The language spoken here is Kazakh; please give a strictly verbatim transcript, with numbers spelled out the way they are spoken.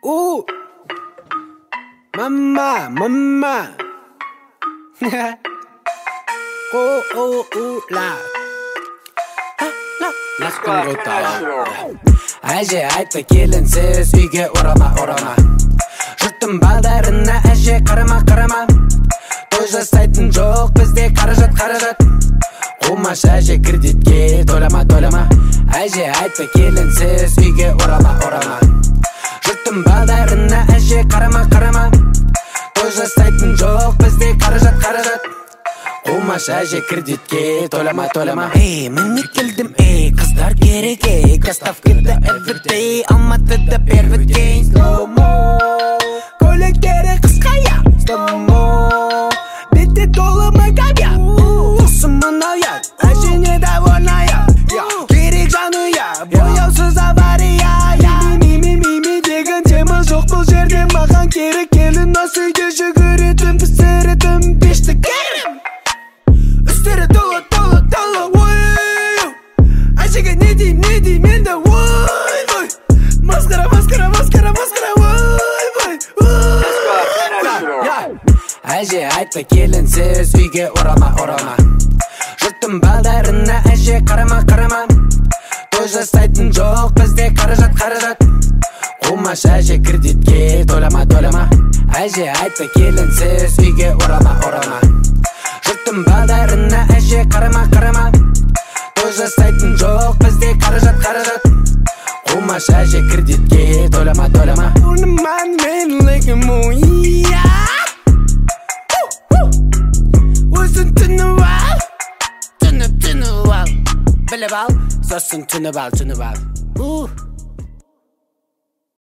Ooh, mama, mama. Oh, oh, oh, la. Let's go Әже айтты келінсіз үйге орама, орама. Жұрттың балдарына әже қарама, қарама. Той жасайтын жоқ бізде қаражат, қаражат. Қумаш әже кредитке тойлама, тойлама. Әже айтты келінсіз үйге орама, орама. Жұрттың балдарына әже қарама, қарама. Той жасайтын жоқ бізде қаражат, қаражат. Қумаш әже кредитке тойлама, тойлама. Эй, мен келдім, эй, қыздар керек, эй. Доставкада everyday, Алматыда первый день. Slow-mo, көйлектері қысқая. Slow-mo, бетте толы магавия. Құсым мұная, әжене довольная. Керек жануя, бояусыз авария. Ми-ми-ми-ми деген тема жоқ бұл жерде. Маған керек келін осы үйде жүгіретін, пісіретін пешті керім. Үстері толы, толы, толы, ой. Әжеге не дейм, не дейм енді, ой, ой. Маскара, маскара, маскара, маскара, ой, ой, ой. Әже айтты келінсіз үйге орама, орама. Жұрттың балдарына әже қарама, қарама. Той жасайтын жоқ бізде қаражат, қаражат. Қумаш әже кредитке тойлама, тойлама. Әже айтты келінсіз үйге орама, орама. Жұрттың балдарына әже қарама, қарама. Той жасайтын жоқ бізде қаражат, қаражат. Қумаш әже кредитке тойлама, тойлама. Орныман мен легім ойя. Өзін түніп ал, түніп, түніп ал. Біліп ал, сосын түніп ал, түніп ал.